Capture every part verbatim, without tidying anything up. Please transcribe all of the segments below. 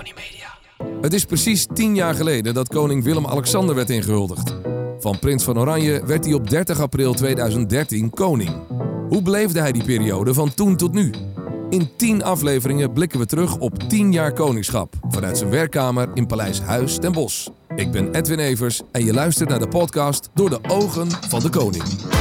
Kony Media. Het is precies tien jaar geleden dat koning Willem-Alexander werd ingehuldigd. Van prins van Oranje werd hij op dertig april tweeduizend dertien koning. Hoe beleefde hij die periode van toen tot nu? In tien afleveringen blikken we terug op tien jaar koningschap. Vanuit zijn werkkamer in Paleis Huis ten Bosch. Ik ben Edwin Evers en je luistert naar de podcast Door de Ogen van de Koning.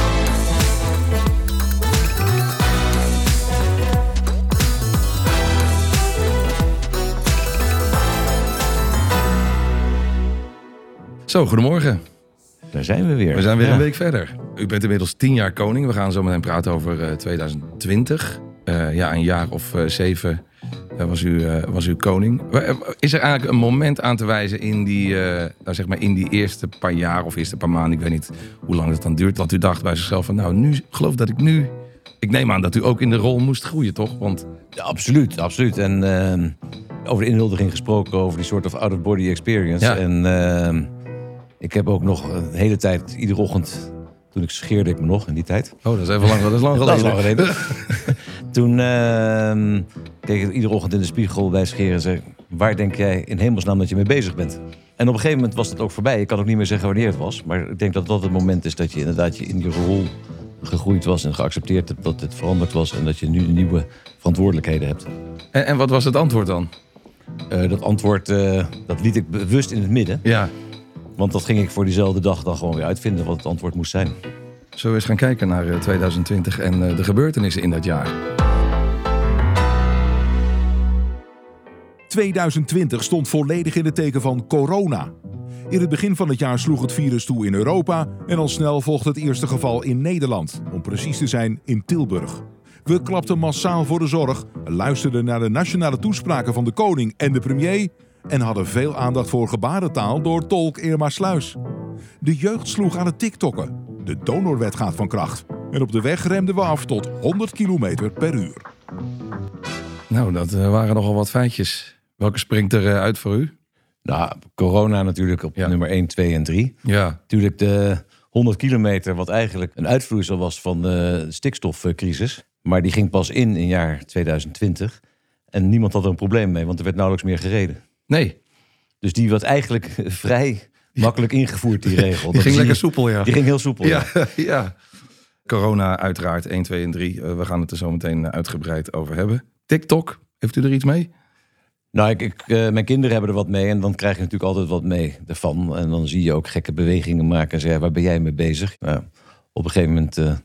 Zo, goedemorgen. Daar zijn we weer. We zijn weer ja. een week verder. U bent inmiddels tien jaar koning. We gaan zo meteen praten over uh, tweeduizend twintig. Uh, ja, een jaar of uh, zeven uh, was, u, uh, was u koning. Is er eigenlijk een moment aan te wijzen in die, uh, nou zeg maar in die eerste paar jaar of eerste paar maanden, ik weet niet hoe lang het dan duurt, dat u dacht bij zichzelf van nou, nu geloof dat ik nu... Ik neem aan dat u ook in de rol moest groeien, toch? Want... Ja, absoluut, absoluut. En uh, over de inhuldiging gesproken, over die soort of out-of-body experience. Ja. En uh, ik heb ook nog de hele tijd, iedere ochtend, toen ik scheerde ik me nog in die tijd. Oh, dat is even lang, dat is lang geleden. Dat is lang geleden. Toen uh, keek ik iedere ochtend in de spiegel bij scheren en zei, waar denk jij in hemelsnaam dat je mee bezig bent? En op een gegeven moment was dat ook voorbij. Ik kan ook niet meer zeggen wanneer het was. Maar ik denk dat dat het moment is dat je inderdaad je in die rol gegroeid was en geaccepteerd hebt dat het veranderd was en dat je nu nieuwe verantwoordelijkheden hebt. En, en wat was het antwoord dan? Uh, dat antwoord uh, dat liet ik bewust in het midden. Ja. Want dat ging ik voor diezelfde dag dan gewoon weer uitvinden wat het antwoord moest zijn. Zullen we eens gaan kijken naar uh, tweeduizend twintig en uh, de gebeurtenissen in dat jaar? tweeduizend twintig stond volledig in het teken van corona. In het begin van het jaar sloeg het virus toe in Europa en al snel volgde het eerste geval in Nederland, om precies te zijn in Tilburg. We klapten massaal voor de zorg, luisterden naar de nationale toespraken van de koning en de premier en hadden veel aandacht voor gebarentaal door tolk Irma Sluis. De jeugd sloeg aan het tiktokken. De donorwet gaat van kracht. En op de weg remden we af tot honderd kilometer per uur. Nou, dat uh, waren nogal wat feitjes. Welke springt er uh, uit voor u? Nou, corona natuurlijk op Ja. nummer één, twee en drie. Ja. Natuurlijk de honderd kilometer, wat eigenlijk een uitvloeisel was van de stikstofcrisis. Maar die ging pas in in jaar tweeduizend twintig. En niemand had er een probleem mee, want er werd nauwelijks meer gereden. Nee, Dus die werd eigenlijk vrij makkelijk ingevoerd, die regel. die Dat ging is lekker soepel, ja. Die ging heel soepel, ja. Ja, ja. Corona uiteraard, één, twee en drie. Uh, we gaan het er zo meteen uitgebreid over hebben. TikTok, heeft u er iets mee? Nou, ik, ik, uh, mijn kinderen hebben er wat mee en dan krijg je natuurlijk altijd wat mee ervan. En dan zie je ook gekke bewegingen maken en zeggen, waar ben jij mee bezig? Nou, op een gegeven moment uh,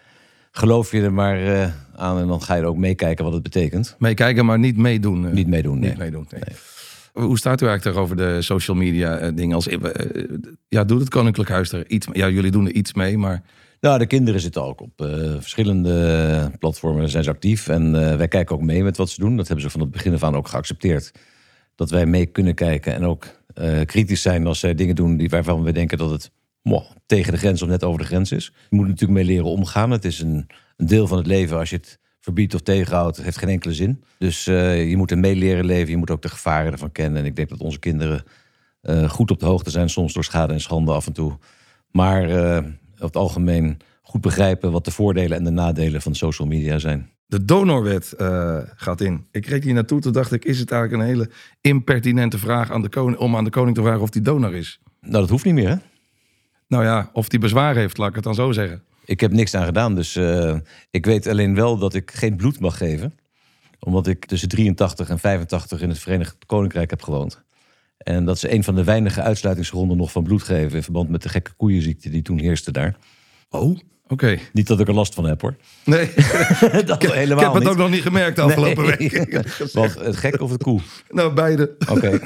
geloof je er maar uh, aan en dan ga je er ook meekijken wat het betekent. Meekijken, maar niet meedoen. Uh, Niet meedoen, nee. Niet meedoen, nee. Nee. Hoe staat u eigenlijk over de social media uh, dingen? Als, uh, ja, doet het Koninklijk Huis er iets mee? Ja, jullie doen er iets mee, maar... Nou, de kinderen zitten ook op uh, verschillende platformen, zijn ze actief. En uh, wij kijken ook mee met wat ze doen. Dat hebben ze van het begin af aan ook geaccepteerd. Dat wij mee kunnen kijken en ook uh, kritisch zijn als zij dingen doen die, waarvan we denken dat het moh, tegen de grens of net over de grens is. Je moet natuurlijk mee leren omgaan. Het is een, een deel van het leven. Als je het verbiedt of tegenhoudt, heeft geen enkele zin. Dus uh, je moet er mee leren leven. Je moet ook de gevaren ervan kennen. En ik denk dat onze kinderen uh, goed op de hoogte zijn. Soms door schade en schande af en toe. Maar uh, op het algemeen goed begrijpen wat de voordelen en de nadelen van social media zijn. De donorwet uh, gaat in. Ik reed hier naartoe, toen dacht ik, is het eigenlijk een hele impertinente vraag aan de koning, om aan de koning te vragen of hij donor is? Nou, dat hoeft niet meer, hè? Nou ja, of hij bezwaar heeft, laat ik het dan zo zeggen. Ik heb niks aan gedaan, dus uh, ik weet alleen wel dat ik geen bloed mag geven. Omdat ik tussen drieëntachtig en vijfentachtig in het Verenigd Koninkrijk heb gewoond. En dat is een van de weinige uitsluitingsgronden nog van bloed geven in verband met de gekke koeienziekte die toen heerste daar. Oh, oké. Okay. Niet dat ik er last van heb, hoor. Nee, dat ik, helemaal ik heb het niet. ook nog niet gemerkt de afgelopen nee. week. Wat, het gek of de koe? Nou, beide. Oké. Okay.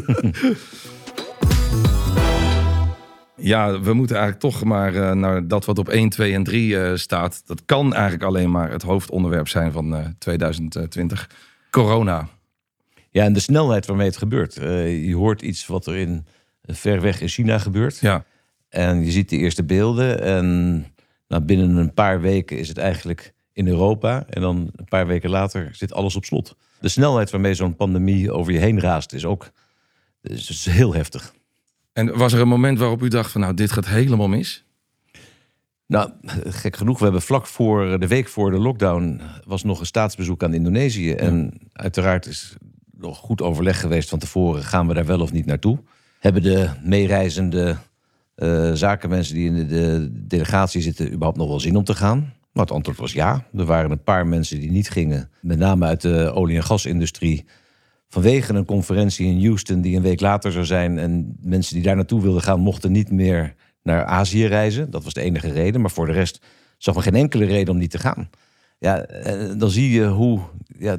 Ja, we moeten eigenlijk toch maar uh, naar dat wat op één, twee en drie uh, staat. Dat kan eigenlijk alleen maar het hoofdonderwerp zijn van uh, tweeduizend twintig. Corona. Ja, en de snelheid waarmee het gebeurt. Uh, je hoort iets wat er in, ver weg in China gebeurt. Ja. En je ziet de eerste beelden. En nou, binnen een paar weken is het eigenlijk in Europa. En dan een paar weken later zit alles op slot. De snelheid waarmee zo'n pandemie over je heen raast is ook is, is heel heftig. En was er een moment waarop u dacht van nou, dit gaat helemaal mis? Nou, gek genoeg, we hebben vlak voor de week voor de lockdown was nog een staatsbezoek aan Indonesië. En uiteraard is nog goed overleg geweest van tevoren. Gaan we daar wel of niet naartoe? Hebben de meereizende uh, zakenmensen die in de, de delegatie zitten überhaupt nog wel zin om te gaan? Maar het antwoord was ja. Er waren een paar mensen die niet gingen. Met name uit de olie- en gasindustrie. Vanwege een conferentie in Houston die een week later zou zijn. En mensen die daar naartoe wilden gaan mochten niet meer naar Azië reizen. Dat was de enige reden. Maar voor de rest zag men geen enkele reden om niet te gaan. Ja, dan zie je hoe ja,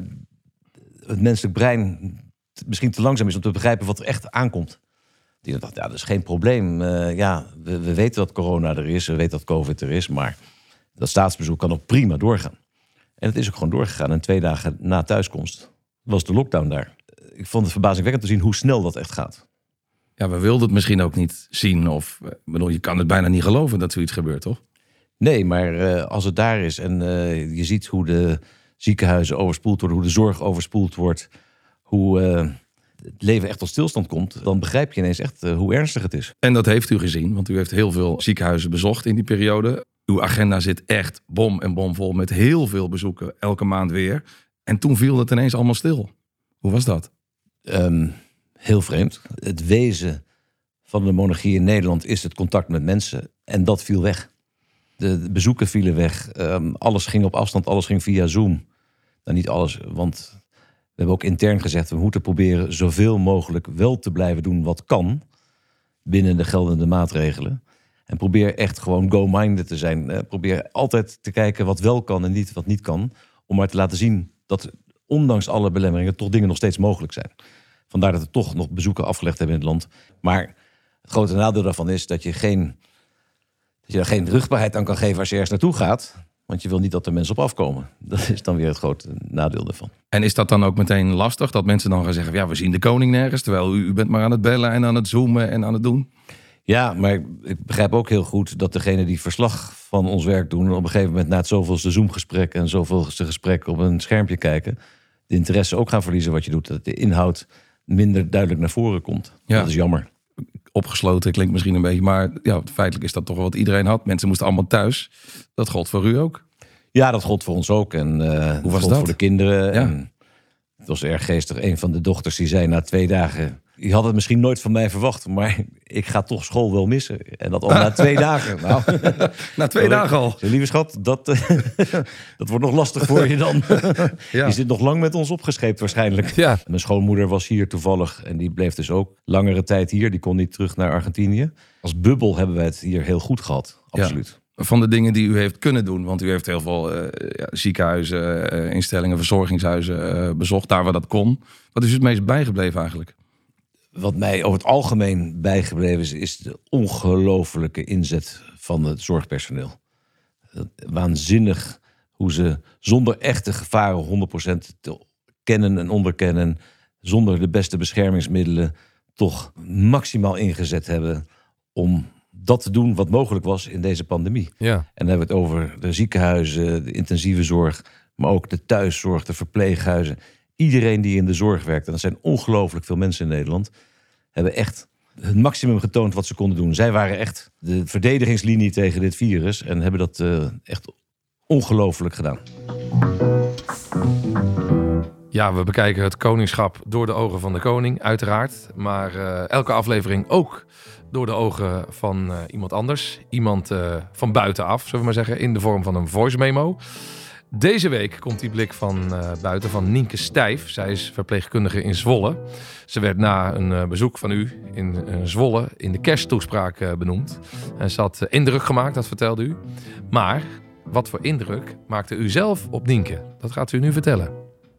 het menselijk brein misschien te langzaam is om te begrijpen wat er echt aankomt. Die dacht, ja, dat is geen probleem. Uh, ja, we, we weten dat corona er is, we weten dat COVID er is, maar dat staatsbezoek kan ook prima doorgaan. En het is ook gewoon doorgegaan. En twee dagen na thuiskomst was de lockdown daar. Ik vond het verbazingwekkend te zien hoe snel dat echt gaat. Ja, we wilden het misschien ook niet zien. Of, bedoel, je kan het bijna niet geloven dat zoiets gebeurt, toch? Nee, maar uh, als het daar is en uh, je ziet hoe de ziekenhuizen overspoeld worden, hoe de zorg overspoeld wordt, hoe uh, het leven echt tot stilstand komt, dan begrijp je ineens echt uh, hoe ernstig het is. En dat heeft u gezien, want u heeft heel veel ziekenhuizen bezocht in die periode. Uw agenda zit echt bom en bomvol met heel veel bezoeken, elke maand weer. En toen viel het ineens allemaal stil. Hoe was dat? Um, heel vreemd. Het wezen van de monarchie in Nederland is het contact met mensen. En dat viel weg. De bezoeken vielen weg. Um, alles ging op afstand, alles ging via Zoom. Nou, niet alles, want we hebben ook intern gezegd, we moeten proberen zoveel mogelijk wel te blijven doen wat kan binnen de geldende maatregelen. En probeer echt gewoon go-minded te zijn. Uh, probeer altijd te kijken wat wel kan en niet wat niet kan. Om maar te laten zien dat ondanks alle belemmeringen toch dingen nog steeds mogelijk zijn. Vandaar dat we toch nog bezoeken afgelegd hebben in het land. Maar het grote nadeel daarvan is dat je geen, dat je er geen rugbaarheid aan kan geven als je ergens naartoe gaat. Want je wil niet dat er mensen op afkomen. Dat is dan weer het grote nadeel daarvan. En is dat dan ook meteen lastig? Dat mensen dan gaan zeggen, ja, we zien de koning nergens. Terwijl u, u bent maar aan het bellen en aan het zoomen en aan het doen. Ja, maar ik begrijp ook heel goed dat degenen die verslag van ons werk doen, op een gegeven moment na het zoveelste Zoom-gesprek en zoveelste gesprek op een schermpje kijken, de interesse ook gaan verliezen wat je doet. Dat de inhoud minder duidelijk naar voren komt. Ja. Dat is jammer. Opgesloten klinkt misschien een beetje, maar ja, feitelijk is dat toch wat iedereen had. Mensen moesten allemaal thuis. Dat gold voor u ook? Ja, dat gold voor ons ook. En uh, hoe was dat? Voor de kinderen. Ja. En het was erg geestig. Een van de dochters die zei na twee dagen, je had het misschien nooit van mij verwacht, maar ik ga toch school wel missen. En dat al na twee dagen. Nou, na twee dagen al. Lieve schat, dat, dat wordt nog lastig voor je dan. Ja. Je zit nog lang met ons opgescheept waarschijnlijk. Ja. Mijn schoonmoeder was hier toevallig en die bleef dus ook langere tijd hier. Die kon niet terug naar Argentinië. Als bubbel hebben wij het hier heel goed gehad, absoluut. Ja. Van de dingen die u heeft kunnen doen, want u heeft heel veel uh, ja, ziekenhuizen, uh, instellingen, verzorgingshuizen uh, bezocht, daar waar dat kon. Wat is u het meest bijgebleven eigenlijk? Wat mij over het algemeen bijgebleven is, is de ongelofelijke inzet van het zorgpersoneel. Waanzinnig hoe ze zonder echte gevaren honderd procent te kennen en onderkennen, zonder de beste beschermingsmiddelen, toch maximaal ingezet hebben om dat te doen wat mogelijk was in deze pandemie. Ja. En dan hebben we het over de ziekenhuizen, de intensieve zorg, maar ook de thuiszorg, de verpleeghuizen. Iedereen die in de zorg werkt, en dat zijn ongelooflijk veel mensen in Nederland, hebben echt het maximum getoond wat ze konden doen. Zij waren echt de verdedigingslinie tegen dit virus en hebben dat uh, echt ongelooflijk gedaan. Ja, we bekijken het koningschap door de ogen van de koning, uiteraard. Maar uh, elke aflevering ook door de ogen van uh, iemand anders. Iemand uh, van buitenaf, zullen we maar zeggen, in de vorm van een voice memo. Deze week komt die blik van uh, buiten van Nienke Stijf. Zij is verpleegkundige in Zwolle. Ze werd na een uh, bezoek van u in uh, Zwolle in de kersttoespraak uh, benoemd. En ze had uh, indruk gemaakt, dat vertelde u. Maar wat voor indruk maakte u zelf op Nienke? Dat gaat u nu vertellen.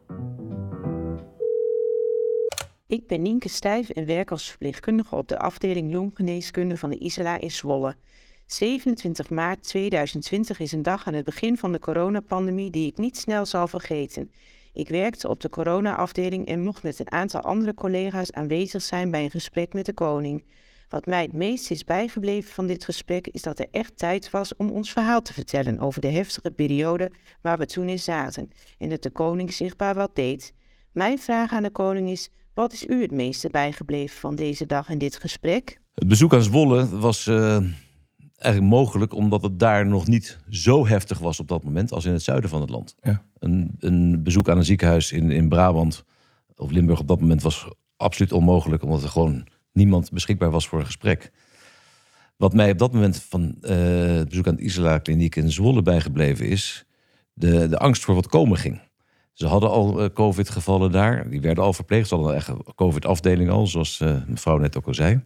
Ik ben Nienke Stijf en werk als verpleegkundige op de afdeling longgeneeskunde van de Isela in Zwolle. zevenentwintig maart tweeduizend twintig is een dag aan het begin van de coronapandemie die ik niet snel zal vergeten. Ik werkte op de corona-afdeling en mocht met een aantal andere collega's aanwezig zijn bij een gesprek met de koning. Wat mij het meest is bijgebleven van dit gesprek is dat er echt tijd was om ons verhaal te vertellen over de heftige periode waar we toen in zaten en dat de koning zichtbaar wat deed. Mijn vraag aan de koning is, wat is u het meeste bijgebleven van deze dag en dit gesprek? Het bezoek aan Zwolle was uh, eigenlijk mogelijk omdat het daar nog niet zo heftig was op dat moment als in het zuiden van het land. Ja. Een, een bezoek aan een ziekenhuis in, in Brabant of Limburg op dat moment was absoluut onmogelijk, omdat er gewoon niemand beschikbaar was voor een gesprek. Wat mij op dat moment van uh, het bezoek aan het Isala-kliniek in Zwolle bijgebleven is de, de angst voor wat komen ging. Ze hadden al uh, COVID-gevallen daar. Die werden al verpleegd. Ze hadden een eigen COVID-afdeling al, zoals uh, mevrouw net ook al zei.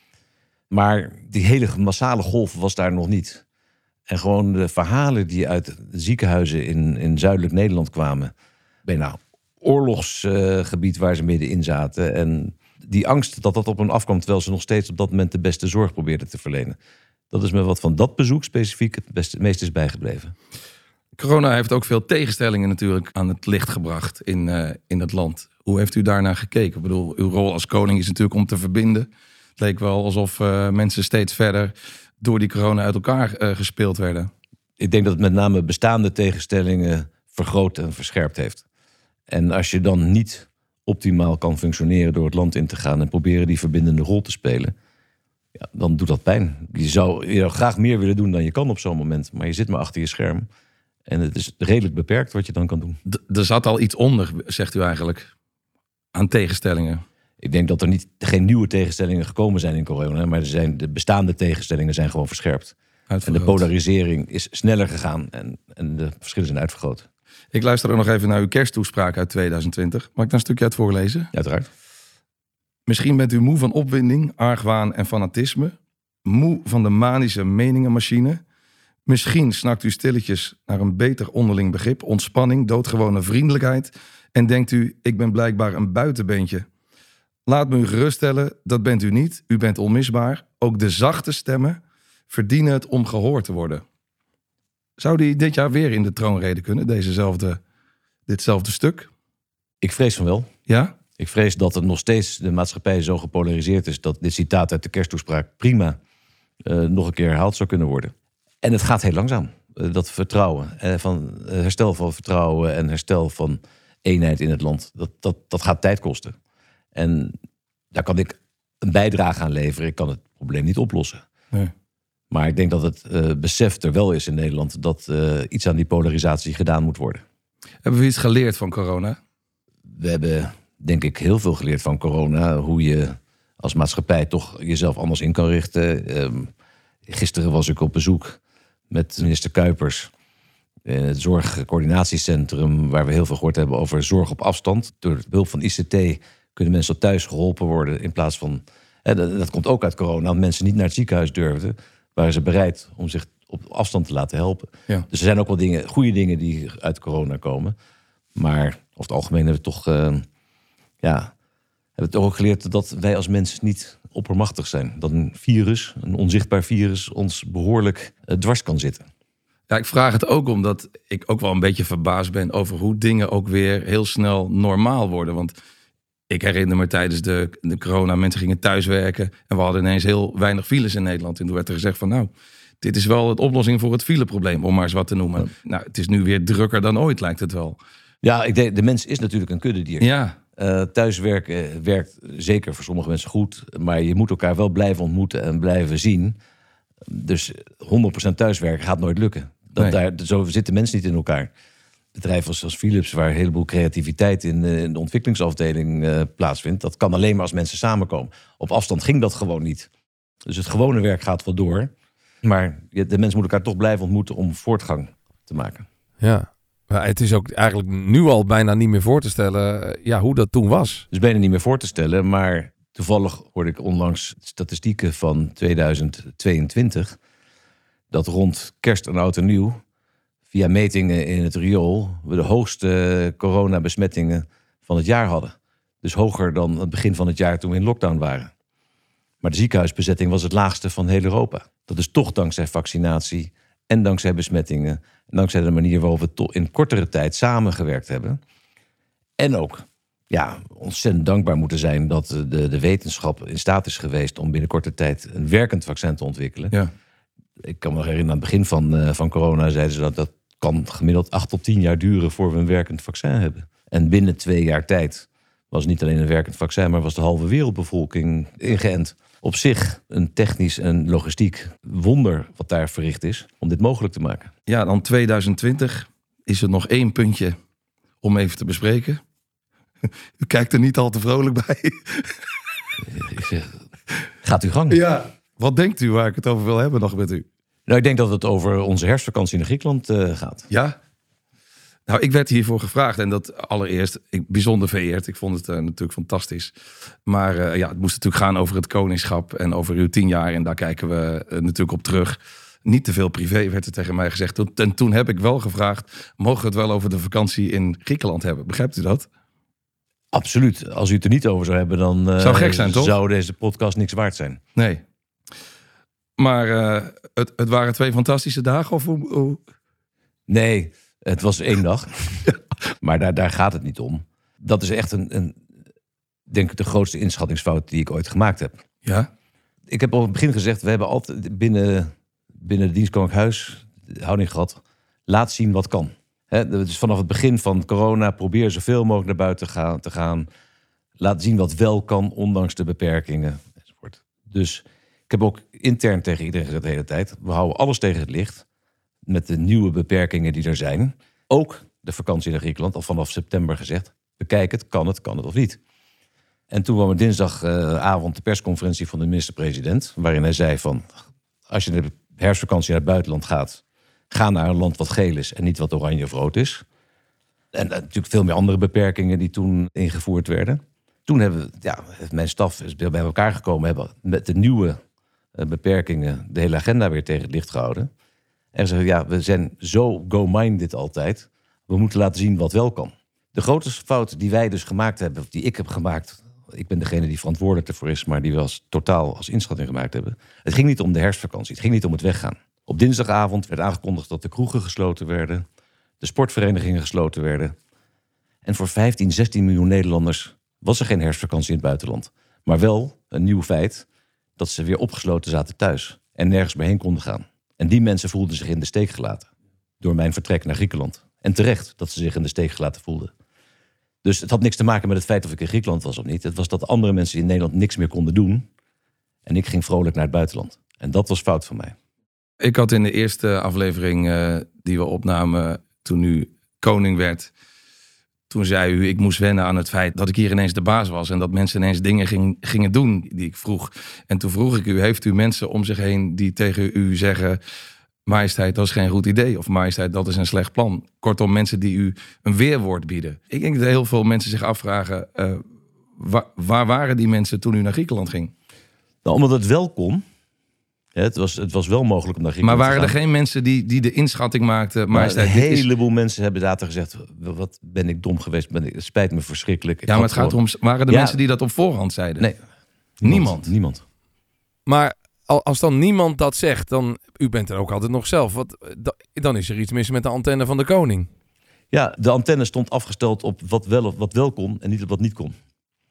Maar die hele massale golf was daar nog niet. En gewoon de verhalen die uit de ziekenhuizen in, in zuidelijk Nederland kwamen. Bijna oorlogsgebied uh, waar ze middenin zaten. En die angst dat dat op hen afkwam, terwijl ze nog steeds op dat moment de beste zorg probeerden te verlenen. Dat is me wat van dat bezoek specifiek het beste, het meest is bijgebleven. Corona heeft ook veel tegenstellingen natuurlijk aan het licht gebracht in, uh, in het land. Hoe heeft u daarnaar gekeken? Ik bedoel, uw rol als koning is natuurlijk om te verbinden. Het leek wel alsof uh, mensen steeds verder door die corona uit elkaar uh, gespeeld werden. Ik denk dat het met name bestaande tegenstellingen vergroot en verscherpt heeft. En als je dan niet optimaal kan functioneren door het land in te gaan en proberen die verbindende rol te spelen, ja, dan doet dat pijn. Je zou, je zou graag meer willen doen dan je kan op zo'n moment, maar je zit maar achter je scherm. En het is redelijk beperkt wat je dan kan doen. D- er zat al iets onder, zegt u eigenlijk, aan tegenstellingen. Ik denk dat er niet, geen nieuwe tegenstellingen gekomen zijn in corona, maar er zijn, de bestaande tegenstellingen zijn gewoon verscherpt. En de polarisering is sneller gegaan en, en de verschillen zijn uitvergroot. Ik luister ook nog even naar uw kersttoespraak uit tweeduizend twintig. Mag ik daar een stukje uit voorlezen? Ja, uiteraard. Misschien bent u moe van opwinding, argwaan en fanatisme. Moe van de manische meningenmachine. Misschien snakt u stilletjes naar een beter onderling begrip, ontspanning, doodgewone vriendelijkheid. En denkt u, ik ben blijkbaar een buitenbeentje. Laat me u geruststellen, dat bent u niet. U bent onmisbaar. Ook de zachte stemmen verdienen het om gehoord te worden. Zou die dit jaar weer in de troonrede kunnen, dezezelfde, ditzelfde stuk? Ik vrees van wel. Ja? Ik vrees dat het nog steeds de maatschappij zo gepolariseerd is dat dit citaat uit de kersttoespraak prima uh, nog een keer herhaald zou kunnen worden. En het gaat heel langzaam. Uh, dat vertrouwen, uh, van uh, herstel van vertrouwen en herstel van eenheid in het land, dat, dat, dat gaat tijd kosten. En daar kan ik een bijdrage aan leveren. Ik kan het probleem niet oplossen. Nee. Maar ik denk dat het uh, besef er wel is in Nederland dat uh, iets aan die polarisatie gedaan moet worden. Hebben we iets geleerd van corona? We hebben, denk ik, heel veel geleerd van corona. Hoe je als maatschappij toch jezelf anders in kan richten. Um, gisteren was ik op bezoek met minister Kuipers in het zorgcoördinatiecentrum, waar we heel veel gehoord hebben over zorg op afstand. Door behulp van I C T kunnen mensen thuis geholpen worden in plaats van... Hè, dat, dat komt ook uit corona, want mensen niet naar het ziekenhuis durfden. Waren ze bereid om zich op afstand te laten helpen. Ja. Dus er zijn ook wel dingen, goede dingen die uit corona komen. Maar over het algemeen hebben we toch, uh, ja, hebben we toch ook geleerd dat wij als mensen niet oppermachtig zijn. Dat een virus, een onzichtbaar virus, ons behoorlijk uh, dwars kan zitten. Ja, ik vraag het ook omdat ik ook wel een beetje verbaasd ben over hoe dingen ook weer heel snel normaal worden. Want ik herinner me tijdens de, de corona, mensen gingen thuiswerken en we hadden ineens heel weinig files in Nederland. En toen werd er gezegd van nou, dit is wel de oplossing voor het fileprobleem, om maar eens wat te noemen. Ja. Nou, het is nu weer drukker dan ooit, lijkt het wel. Ja, ik denk, de mens is natuurlijk een kuddedier. Ja. Uh, thuiswerken werkt zeker voor sommige mensen goed, maar je moet elkaar wel blijven ontmoeten en blijven zien. Dus honderd procent thuiswerken gaat nooit lukken. Dat nee. daar, zo zitten mensen niet in elkaar. Bedrijven zoals Philips, waar een heleboel creativiteit in, uh, in de ontwikkelingsafdeling uh, plaatsvindt, dat kan alleen maar als mensen samenkomen. Op afstand ging dat gewoon niet. Dus het gewone werk gaat wel door. Maar de mensen moeten elkaar toch blijven ontmoeten om voortgang te maken. Ja, maar het is ook eigenlijk nu al bijna niet meer voor te stellen ja, hoe dat toen was. Dus bijna niet meer voor te stellen, maar toevallig hoorde ik onlangs statistieken van tweeduizend tweeëntwintig... dat rond kerst en oud en nieuw, via metingen in het riool, we de hoogste coronabesmettingen van het jaar hadden. Dus hoger dan het begin van het jaar toen we in lockdown waren. Maar de ziekenhuisbezetting was het laagste van heel Europa. Dat is toch dankzij vaccinatie en dankzij besmettingen. En dankzij de manier waarop we toch in kortere tijd samengewerkt hebben. En ook ja, ontzettend dankbaar moeten zijn dat de, de wetenschap in staat is geweest om binnen korte tijd een werkend vaccin te ontwikkelen. Ja. Ik kan me nog herinneren, aan het begin van, uh, van corona zeiden ze dat dat kan gemiddeld acht tot tien jaar duren voor we een werkend vaccin hebben. En binnen twee jaar tijd was niet alleen een werkend vaccin, maar was de halve wereldbevolking ingeënt. Op zich een technisch en logistiek wonder wat daar verricht is om dit mogelijk te maken. Ja, dan tweeduizend twintig is er nog één puntje om even te bespreken. U kijkt er niet al te vrolijk bij. Ik zeg, gaat uw gang. Ja, wat denkt u waar ik het over wil hebben nog met u? Nou, ik denk dat het over onze herfstvakantie naar Griekenland uh, gaat. Ja? Nou, ik werd hiervoor gevraagd en dat allereerst ik, bijzonder vereerd. Ik vond het uh, natuurlijk fantastisch. Maar uh, ja, het moest natuurlijk gaan over het koningschap en over uw tien jaar. En daar kijken we uh, natuurlijk op terug. Niet te veel privé, werd er tegen mij gezegd. En toen heb ik wel gevraagd, mogen we het wel over de vakantie in Griekenland hebben? Begrijpt u dat? Absoluut. Als u het er niet over zou hebben, dan uh, zou gek zijn, toch? Zou deze podcast niks waard zijn. Nee. Maar uh, het, het waren twee fantastische dagen? Of hoe, hoe? Nee, het was één dag. Ja. Maar daar, daar gaat het niet om. Dat is echt een, een, denk ik, de grootste inschattingsfout die ik ooit gemaakt heb. Ja? Ik heb al in het begin gezegd, we hebben altijd binnen, binnen de dienst Koninklijk Huis de houding gehad, laat zien wat kan. He, dus vanaf het begin van corona probeer zoveel mogelijk naar buiten gaan, te gaan. Laat zien wat wel kan, ondanks de beperkingen. Enzovoort. Dus ik heb ook intern tegen iedereen gezegd de hele tijd, we houden alles tegen het licht. Met de nieuwe beperkingen die er zijn. Ook de vakantie naar Griekenland, al vanaf september gezegd. Bekijk het, kan het, kan het of niet. En toen kwam er dinsdagavond de persconferentie van de minister-president, waarin hij zei van, als je in de herfstvakantie naar het buitenland gaat, ga naar een land wat geel is en niet wat oranje of rood is. En uh, natuurlijk veel meer andere beperkingen die toen ingevoerd werden. Toen hebben ja, mijn staf is bij elkaar gekomen, hebben met de nieuwe uh, beperkingen de hele agenda weer tegen het licht gehouden. En ze zeggen, ja, we zijn zo go-minded altijd. We moeten laten zien wat wel kan. De grootste fout die wij dus gemaakt hebben, of die ik heb gemaakt, ik ben degene die verantwoordelijk ervoor is, maar die we als totaal als inschatting gemaakt hebben. Het ging niet om de herfstvakantie, het ging niet om het weggaan. Op dinsdagavond werd aangekondigd dat de kroegen gesloten werden, de sportverenigingen gesloten werden. En voor vijftien, zestien miljoen Nederlanders was er geen herfstvakantie in het buitenland. Maar wel een nieuw feit dat ze weer opgesloten zaten thuis en nergens meer heen konden gaan. En die mensen voelden zich in de steek gelaten door mijn vertrek naar Griekenland. En terecht dat ze zich in de steek gelaten voelden. Dus het had niks te maken met het feit of ik in Griekenland was of niet. Het was dat andere mensen in Nederland niks meer konden doen. En ik ging vrolijk naar het buitenland. En dat was fout van mij. Ik had in de eerste aflevering uh, die we opnamen toen u koning werd, toen zei u, ik moest wennen aan het feit dat ik hier ineens de baas was en dat mensen ineens dingen ging, gingen doen die ik vroeg. En toen vroeg ik u, heeft u mensen om zich heen die tegen u zeggen, majesteit, dat is geen goed idee, of majesteit, dat is een slecht plan. Kortom, mensen die u een weerwoord bieden. Ik denk dat heel veel mensen zich afvragen, uh, waar, waar waren die mensen toen u naar Griekenland ging? Nou, omdat het wel kon. Het was, het was wel mogelijk om naar Griekenland Maar waren te gaan. er geen mensen die, die de inschatting maakten? Maar majesteit, een dit is... heleboel mensen hebben later gezegd, wat ben ik dom geweest, ben ik, het spijt me verschrikkelijk. Ik Ja, maar het had gaat gewoon... om, waren er Ja. mensen die dat op voorhand zeiden? Nee. Niemand? Niemand. Maar al- als dan niemand dat zegt, dan u bent er ook altijd nog zelf. Wat, da- dan is er iets mis met de antenne van de koning. Ja, de antenne stond afgesteld op wat wel, of wat wel kon en niet op wat niet kon.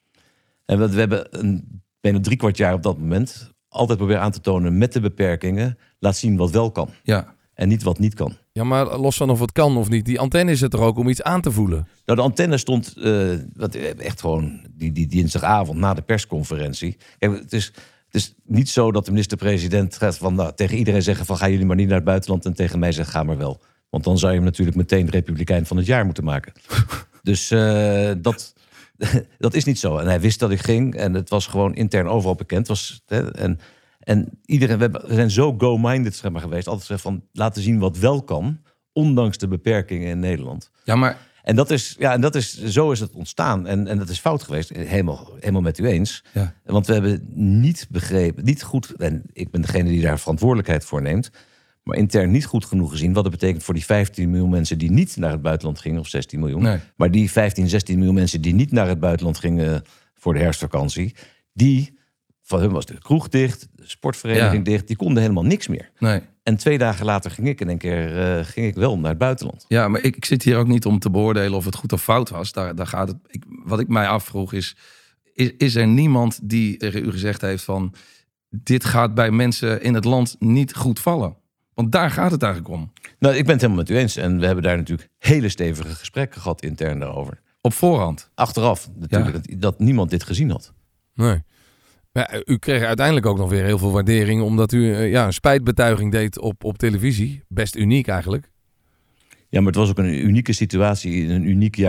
En we, we hebben een, bijna drie kwart jaar op dat moment altijd proberen aan te tonen met de beperkingen, laat zien wat wel kan Ja. en niet wat niet kan. Ja, maar los van of het kan of niet, die antenne is er toch ook om iets aan te voelen? Nou, de antenne stond uh, wat, echt gewoon die, die dinsdagavond na de persconferentie. Kijk, het, is, het is niet zo dat de minister-president gaat van, nou, tegen iedereen zeggen van, gaan jullie maar niet naar het buitenland, en tegen mij zeggen, ga maar wel. Want dan zou je hem natuurlijk meteen Republikein van het jaar moeten maken. Dus uh, dat, dat is niet zo. En hij wist dat ik ging en het was gewoon intern overal bekend. Het was, hè, en, en iedereen, we zijn zo go-minded zeg maar, geweest. Altijd van laten zien wat wel kan, ondanks de beperkingen in Nederland. Ja, maar... En dat is, ja, en dat is, zo is het ontstaan. En, en dat is fout geweest. Helemaal, helemaal met u eens. Ja. Want we hebben niet begrepen, niet goed, en ik ben degene die daar verantwoordelijkheid voor neemt, maar intern niet goed genoeg gezien wat het betekent voor die vijftien miljoen mensen die niet naar het buitenland gingen, of zestien miljoen. Nee. Maar die vijftien, zestien miljoen mensen die niet naar het buitenland gingen voor de herfstvakantie, die, van hun was de kroeg dicht, de sportvereniging Ja. dicht, die konden helemaal niks meer. Nee. En twee dagen later ging ik in een keer uh, ging ik wel naar het buitenland. Ja, maar ik, ik zit hier ook niet om te beoordelen of het goed of fout was. Daar, daar gaat het. Ik, wat ik mij afvroeg is, is, is er niemand die tegen u gezegd heeft van, dit gaat bij mensen in het land niet goed vallen? Want daar gaat het eigenlijk om. Nou, ik ben het helemaal met u eens. En we hebben daar natuurlijk hele stevige gesprekken gehad intern daarover. Op voorhand. Achteraf natuurlijk, Ja. dat, dat niemand dit gezien had. Nee. Maar u kreeg uiteindelijk ook nog weer heel veel waardering, omdat u uh, ja, een spijtbetuiging deed op, op televisie. Best uniek eigenlijk. Ja, maar het was ook een unieke situatie in een uniek jaar.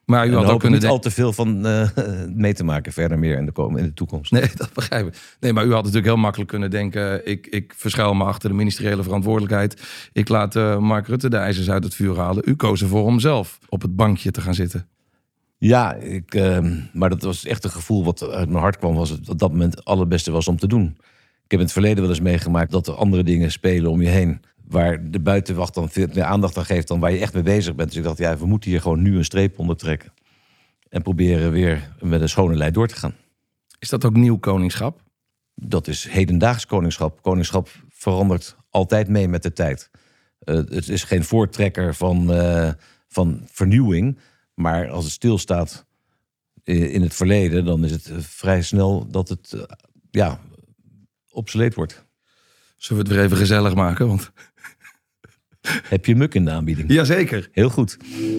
Maar u en had ook kunnen niet de- al te veel van uh, mee te maken verder meer in de, kom- in de toekomst. Nee, dat begrijp ik. Nee, maar u had natuurlijk heel makkelijk kunnen denken... ik, ik verschuil me achter de ministeriële verantwoordelijkheid. Ik laat uh, Mark Rutte de ijzers uit het vuur halen. U koos ervoor om zelf op het bankje te gaan zitten. Ja, ik, uh, maar dat was echt een gevoel wat uit mijn hart kwam. Was het op dat moment het allerbeste was om te doen. Ik heb in het verleden wel eens meegemaakt dat er andere dingen spelen om je heen. Waar de buitenwacht dan veel meer aandacht aan geeft dan waar je echt mee bezig bent. Dus ik dacht, ja, we moeten hier gewoon nu een streep onder trekken. En proberen weer met een schone lei door te gaan. Is dat ook nieuw koningschap? Dat is hedendaags koningschap. Koningschap verandert altijd mee met de tijd. Uh, het is geen voortrekker van, uh, van vernieuwing. Maar als het stilstaat in het verleden, dan is het vrij snel dat het uh, ja, obsoleet wordt. Zullen we het weer even gezellig maken? Want... Heb je Muk in de aanbieding? Jazeker. Heel goed.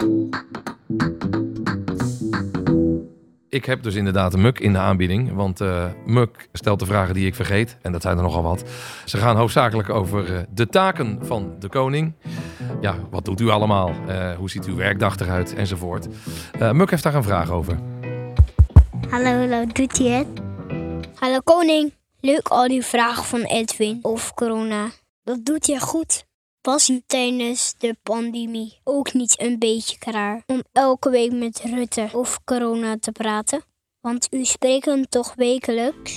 Ik heb dus inderdaad een Muk in de aanbieding. Want uh, Muk stelt de vragen die ik vergeet. En dat zijn er nogal wat. Ze gaan hoofdzakelijk over uh, de taken van de koning. Ja, wat doet u allemaal? Uh, hoe ziet uw werkdag eruit? Enzovoort. Uh, Muk heeft daar een vraag over. Hallo, hallo, doet hij het? Hallo koning. Leuk al die vragen van Edwin over corona. Dat doet hij goed. Was u tijdens de pandemie ook niet een beetje raar om elke week met Rutte over corona te praten? Want u spreekt hem toch wekelijks?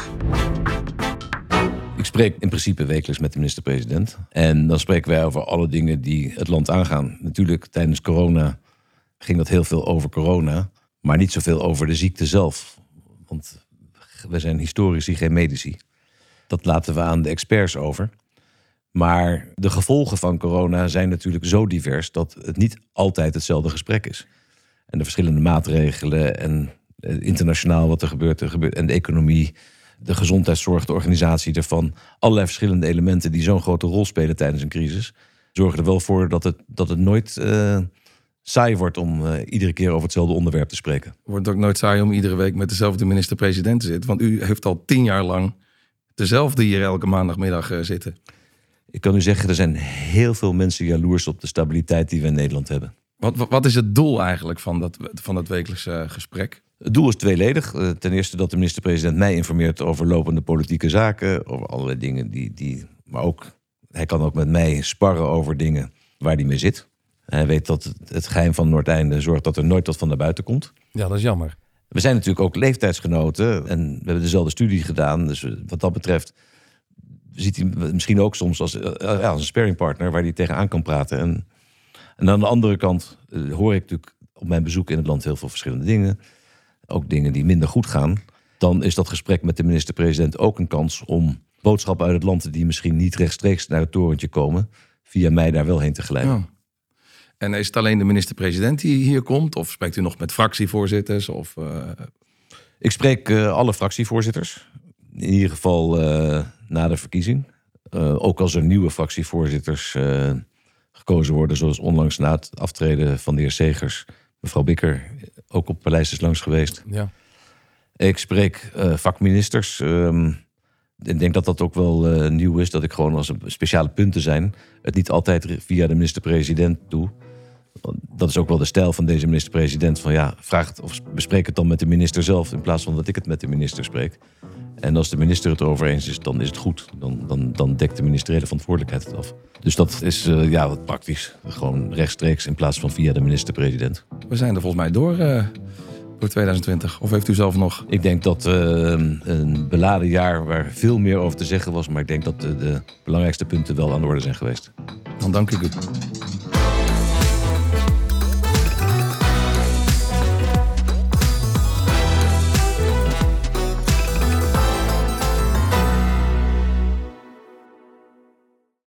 Ik spreek in principe wekelijks met de minister-president. En dan spreken wij over alle dingen die het land aangaan. Natuurlijk, tijdens corona ging dat heel veel over corona. Maar niet zoveel over de ziekte zelf. Want we zijn historici, geen medici. Dat laten we aan de experts over. Maar de gevolgen van corona zijn natuurlijk zo divers dat het niet altijd hetzelfde gesprek is. En de verschillende maatregelen en internationaal wat er gebeurt, er gebeurt en de economie, de gezondheidszorg, de organisatie ervan. Allerlei verschillende elementen die zo'n grote rol spelen tijdens een crisis. Zorgen er wel voor dat het, dat het nooit uh, saai wordt om uh, iedere keer over hetzelfde onderwerp te spreken. Wordt ook nooit saai om iedere week met dezelfde minister-president te zitten. Want u heeft al tien jaar lang dezelfde hier elke maandagmiddag uh, zitten. Ik kan u zeggen, er zijn heel veel mensen jaloers op de stabiliteit die we in Nederland hebben. Wat, wat, wat is het doel eigenlijk van dat, van dat wekelijkse gesprek? Het doel is tweeledig. Ten eerste dat de minister-president mij informeert over lopende politieke zaken. Over allerlei dingen die... die maar ook, hij kan ook met mij sparren over dingen waar hij mee zit. Hij weet dat het geheim van Noordeinde zorgt dat er nooit wat van naar buiten komt. Ja, dat is jammer. We zijn natuurlijk ook leeftijdsgenoten. En we hebben dezelfde studie gedaan. Dus wat dat betreft ziet hij misschien ook soms als, ja, als een sparringpartner waar hij tegenaan kan praten. En, en aan de andere kant uh, hoor ik natuurlijk op mijn bezoek in het land heel veel verschillende dingen. Ook dingen die minder goed gaan. Dan is dat gesprek met de minister-president ook een kans om boodschappen uit het land die misschien niet rechtstreeks naar het torentje komen, via mij daar wel heen te geleiden. Ja. En is het alleen de minister-president die hier komt? Of spreekt u nog met fractievoorzitters? Of, uh... Ik spreek uh, alle fractievoorzitters. In ieder geval uh, na de verkiezing. Uh, ook als er nieuwe fractievoorzitters uh, gekozen worden, zoals onlangs na het aftreden van de heer Segers. Mevrouw Bikker, ook op Paleis is langs geweest. Ja. Ik spreek uh, vakministers. Um, ik denk dat dat ook wel uh, nieuw is, dat ik gewoon als er speciale punten zijn, het niet altijd via de minister-president doe. Dat is ook wel de stijl van deze minister-president. Van ja, vraag het of bespreek het dan met de minister zelf, in plaats van dat ik het met de minister spreek. En als de minister het erover eens is, dan is het goed. Dan, dan, dan dekt de ministeriële verantwoordelijkheid het af. Dus dat is uh, ja, wat praktisch. Gewoon rechtstreeks in plaats van via de minister-president. We zijn er volgens mij door, uh, door twintig twintig. Of heeft u zelf nog? Ik denk dat uh, een beladen jaar waar veel meer over te zeggen was. Maar ik denk dat de, de belangrijkste punten wel aan de orde zijn geweest. Dan dank ik u.